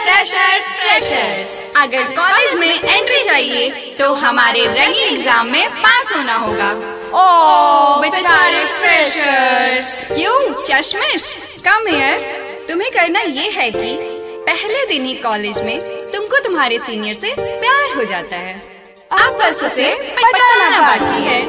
Freshers. अगर college में entry चाहिए तो हमारे रंगीन एग्जाम में पास होना होगा। ओ बेचारे फ्रेशर्स। क्यों चश्मिश, कम हियर। तुम्हें करना ये है कि पहले दिन ही कॉलेज में तुमको तुम्हारे सीनियर से प्यार हो जाता है, अब बस उसे पटाना बाकी है।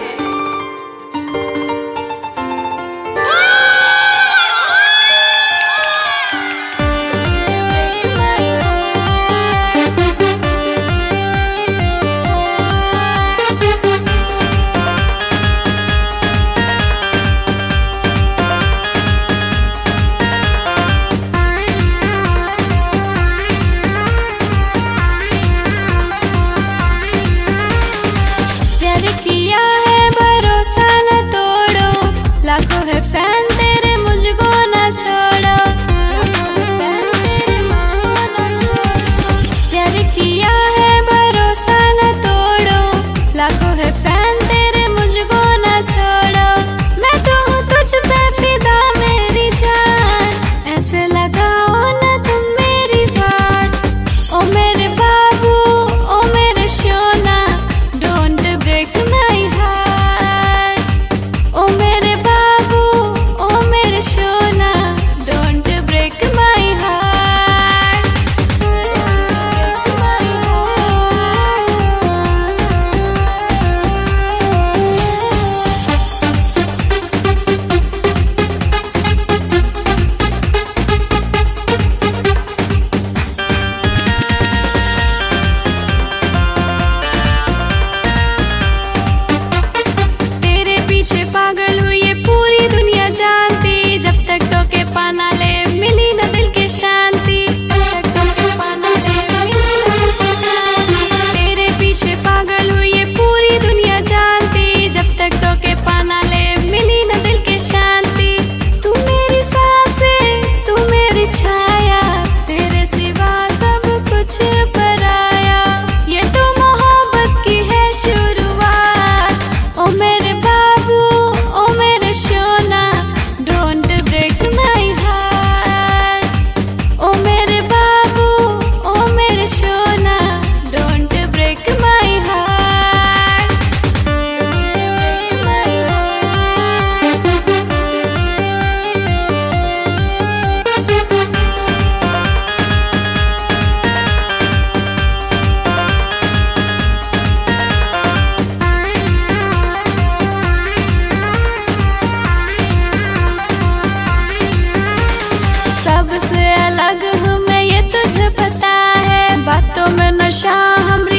सबसे अलग हूँ मैं, ये तुझे पता है। बातों में नशा हम